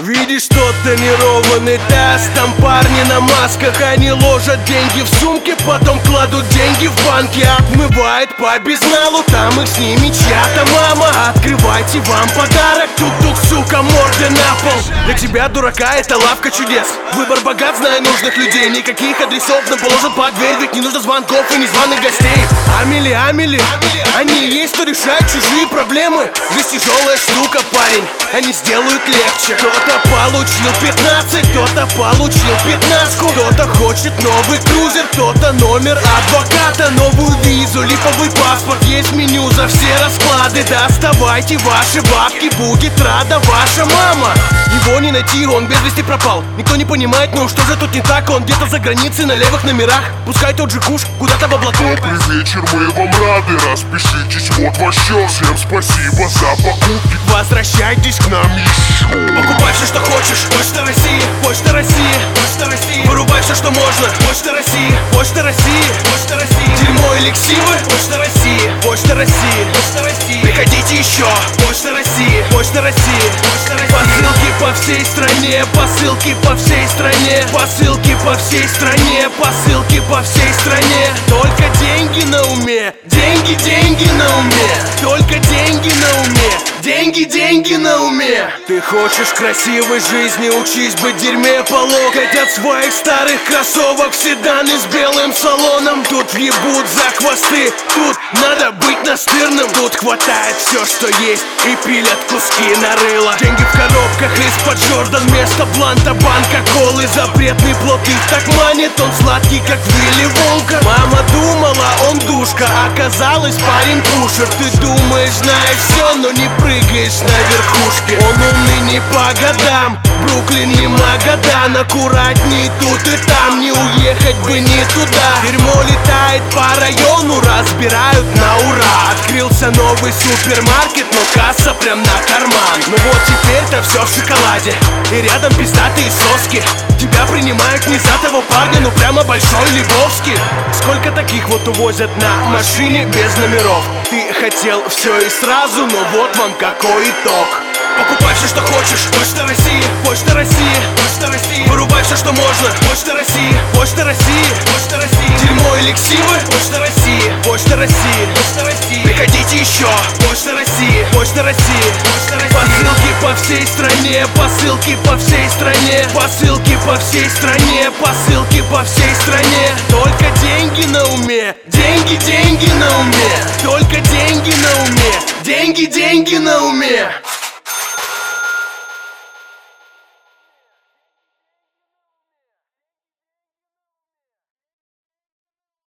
Видишь тот тонированный таз, там парни на масках. Они ложат деньги в сумки, потом кладут деньги в банки. Отмывает по безналу, там их с ними чья-то мама. Открывайте, вам подарок, тук-тук, сука, морды на пол. Для тебя, дурака, это лавка чудес. Выбор богат, зная нужных людей. Никаких адресов нам положат под дверь, ведь не нужно звонков и незваных гостей. Амели, они есть, кто решает чужие проблемы. Здесь тяжелая штука, парень, они сделают легче. Кто-то получил 15, кто-то получил 15. Кто-то хочет новый крузер, кто-то номер адвоката, новую визу, липовый паспорт. Есть меню за все расклады. Доставайте ваши бабки, будет рада ваша мама. Его не найти, он без вести пропал. Никто не понимает, ну что же тут не так. Он где-то за границей на левых номерах. Пускай тот же куш куда-то в облаку. Добрый вечер, мы вам рады. Распишитесь вот ваш счет. Всем спасибо за покупки. Возвращайтесь к нам еще. Покупай все, что хочешь. Почта России, Почта России, Почта России. Вырубай все, что можно. Почта России, Почта России, Почта России. Дерьмо или ксивы. Почта России, Почта России, Почта России. Приходите еще. Почта России, Почта России, Почта России. Посылки по всей стране, посылки по всей стране, посылки по всей стране, посылки по всей стране. Только деньги на уме, деньги, деньги на уме. Только деньги на уме, деньги, деньги на уме. Ты хочешь красивой жизни, учись быть в дерьме по локоть. От своих старых кроссовок седаны с белым салоном. Тут въебут за хвосты, тут надо быть настырным. Тут хватает все, что есть, и пилят куски на рыло. Деньги в коробках из-под Джордан, вместо бланта банка колы. Запретный плод их так манит, он сладкий, как Вилли Вонка. Мама думала, он душка, оказалось парень пушер. Ты думаешь, знаешь все, но не прыгаешь на верхушке. Он умный не по годам, Бруклин не Магадан. Аккуратней тут и там, не уехать бы не туда. Дерьмо летает по району, разбирают на ура. Открылся новый супермаркет, но касса прям на карман. Ну вот теперь-то все в шоколаде, и рядом пиздатые соски. Тебя принимают не за того парня, но прямо большой Львовский. Сколько таких вот увозят на машине без номеров. Ты хотел все и сразу, но вот вам какой итог. Покупай все, что хочешь. Почта России, Почта России, Почта России. Вырубай все, что можно. Почта России, Почта России, Почта России. Дерьмо или ксивы. Почта России, Почта России, Почта России. Приходите еще. Почта России, Почта России, Почта России. Посылки по всей стране, посылки по всей стране, посылки по всей стране, посылки по всей стране. Только деньги на уме, деньги, деньги на уме. Только деньги на уме, деньги, деньги на уме.